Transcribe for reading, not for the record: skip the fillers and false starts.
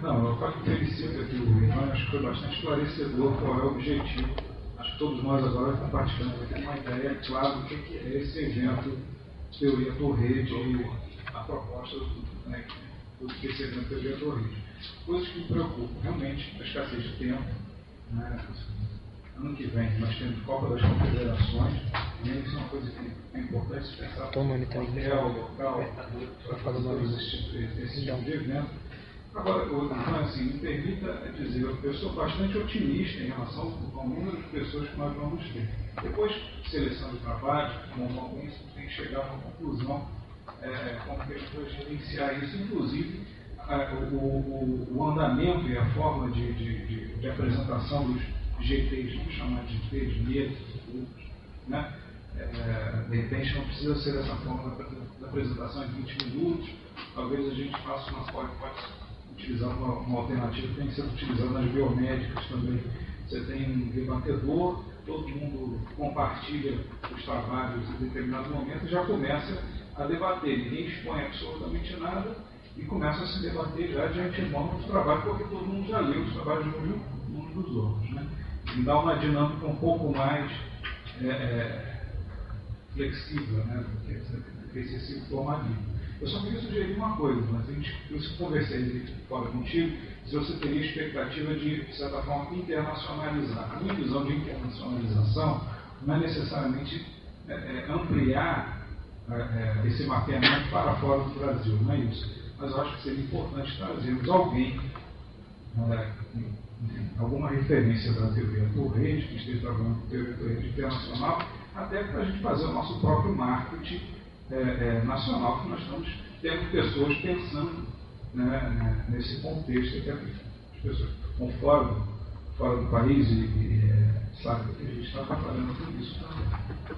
Não, eu felicito aqui o Ivan, acho que foi bastante esclarecedor qual é o objetivo. Acho que todos nós agora compartilhamos aqui uma ideia clara do que é esse evento Teoria Torrede e a proposta do que esse evento Teoria Torrede. Coisas que me preocupam, realmente, a escassez de tempo. Né? Ano que vem nós temos Copa das Confederações, e isso é uma coisa que é importante se pensar no hotel, local, para fazer esse tipo de evento. Agora, assim, me permita dizer, eu sou bastante otimista em relação ao número de pessoas que nós vamos ter. Depois de seleção de trabalho, com isso, tem que chegar a uma conclusão como que a gente vai gerenciar isso, inclusive o andamento e a forma de apresentação dos GTs, vamos chamar de GTs, mesas, grupos, né? De repente não precisa ser dessa forma da apresentação em 20 minutos, talvez a gente faça pode utilizar uma alternativa que tem sido utilizada nas biomédicas também. Você tem um debatedor, todo mundo compartilha os trabalhos em determinado momento e já começa a debater. Ninguém expõe absolutamente nada e começa a se debater já de antemão dos trabalhos, porque todo mundo já leu os trabalhos uns dos outros. Né? E dá uma dinâmica um pouco mais flexível, né, do que excessivo formalismo. Eu só queria sugerir uma coisa, mas eu conversei fora contigo, se você teria expectativa de certa forma, internacionalizar. A minha visão de internacionalização não é necessariamente ampliar esse mapeamento para fora do Brasil, não é isso. Mas eu acho que seria importante trazermos alguém, alguma referência da teoria Torrede, que esteja trabalhando com teoria Torrede internacional, até para a gente fazer o nosso próprio marketing nacional, que nós estamos tendo pessoas pensando, né, nesse contexto, até as pessoas estão fora do país e sabem que a gente está trabalhando com isso também.